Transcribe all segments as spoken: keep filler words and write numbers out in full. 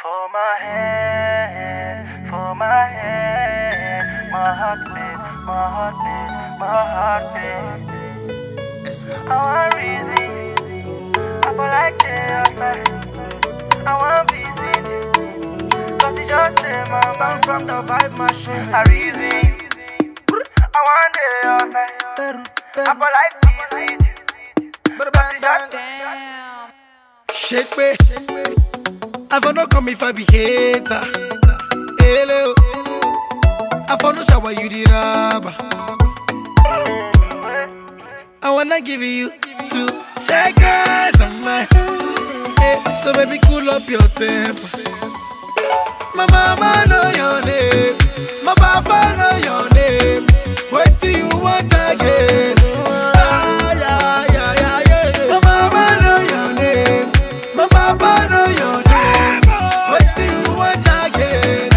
For my head, for my head, my heart beats, my heart beats, my heart beats. I want reason, I feel like the outside. I want busy, cause it just say my sound from the vibe machine. I reason, I want the outside. I feel like busy, cause it just Damn. Shake me, I for no come if I be hater. Hello, I for no shower you the rubber. I wanna give you two seconds of my hey, so baby cool up your temper. My mama know your name, my papa know your name. Wait till you want again. Ah, yeah, yeah, yeah, yeah. My mama know your name, my papa know your name. Wait till you want again.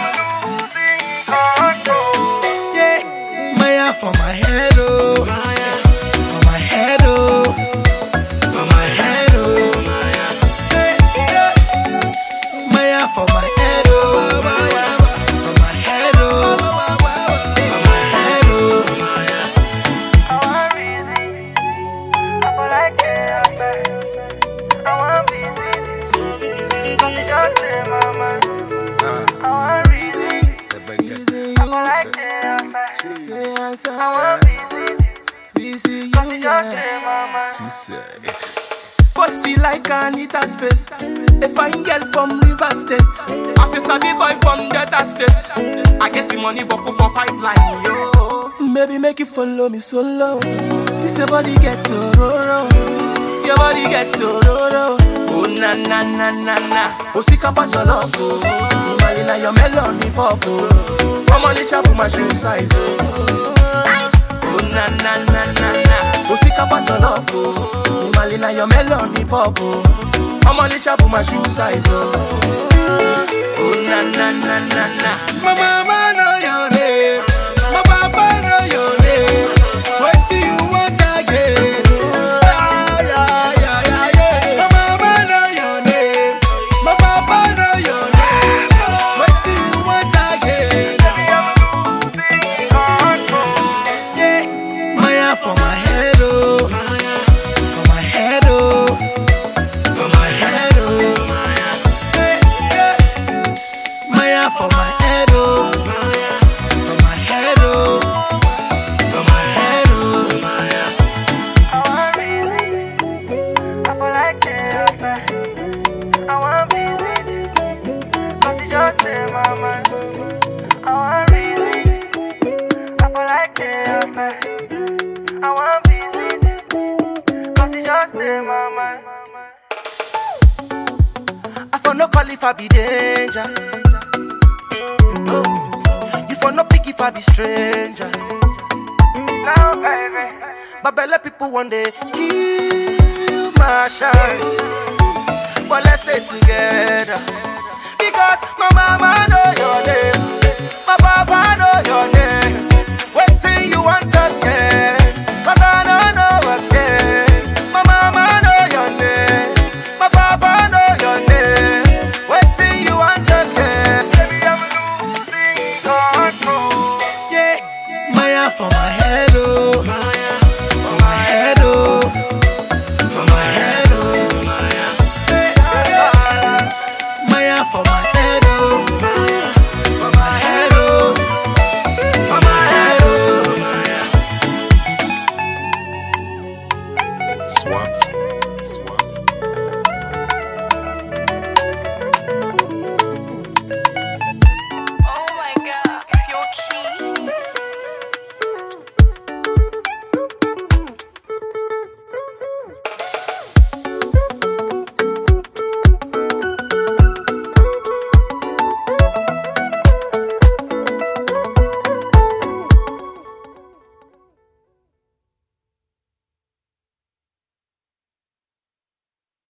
Yeah, Maya for my head, oh. For my head, oh. For my head, oh. Hey, yeah. Maya for my head, oh. For my head, oh. For my head, oh. I want reason, I feel like the outside. I want busy, cause it just say my mind. I want reason, I feel like the outside. I want busy, cause it just say my mind. Pussy like Anita's face. A fine girl from River State. As a sabi boy from Delta State. I get the money buckle for pipeline, yo. Maybe make you follow me solo. This your body get tororo. Your body get tororo. Oh na na na na na. Oh sick about your love, oh. Malina your melon pop, oh. Come on, let's my shoe size, oh. Oh na na na na na. Oh sick about your love, oh. Malina your melon pop, oh. Come on, let's my shoe size, oh. Oh na na na na na. My mama know your name, my papa know your name. Wait till you want again. Ah, yeah, yeah, yeah, yeah. My mama know your name, my papa know your name. Wait till you want again. Yeah, Maya for my head, oh. For my head, oh. For my head, oh. Hey, yeah. Maya for my head, oh. For my head, oh. For my head, oh. I want reason, I feel like the outside. I want busy, cause it just say my mind. I want reason, I feel like the outside. I want busy, cause it just say my mind. I for no call if I be danger. No, you for no pick if I be stranger. Now, baby, But belle people one day kill my shine. But let's stay together. Because my mama know your name, my papa know your name. Wait till you want again, cause I don't know again. My mama know your name, my papa know your name. Wait till you want again. baby, I'm losing control. Yeah, Maya for my head, oh. For my head, oh. For my head, oh. Hey, yeah. Maya for my head, oh. For my head, oh. For my head, oh. Swaps, swaps.